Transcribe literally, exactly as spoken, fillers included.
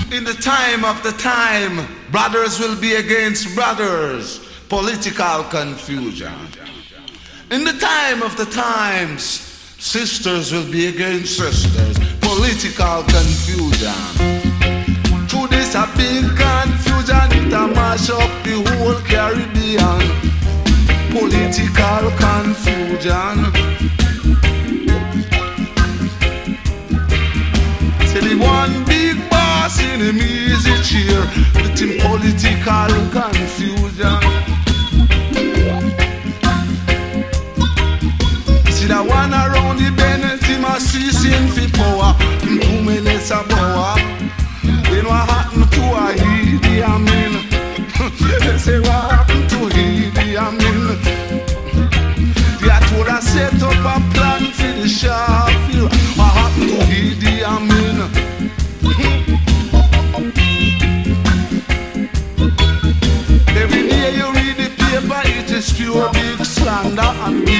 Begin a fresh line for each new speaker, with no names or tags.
In the time of the time, brothers will be against brothers. Political confusion. In the time of the times, sisters will be against sisters. Political confusion. Through this a big confusion, it a mash up the whole Caribbean. Political confusion. Say the one big boss in him easy chair with him political confusion. See that one around the bend, him a ceasing for power. Two me less a power. Then what happened to a Idi Amin? They say what happened to Idi Amin? Yeah, told I set up a plan for the sharp field. What happened to Idi Amin? Every day you read the paper, it is pure big slander and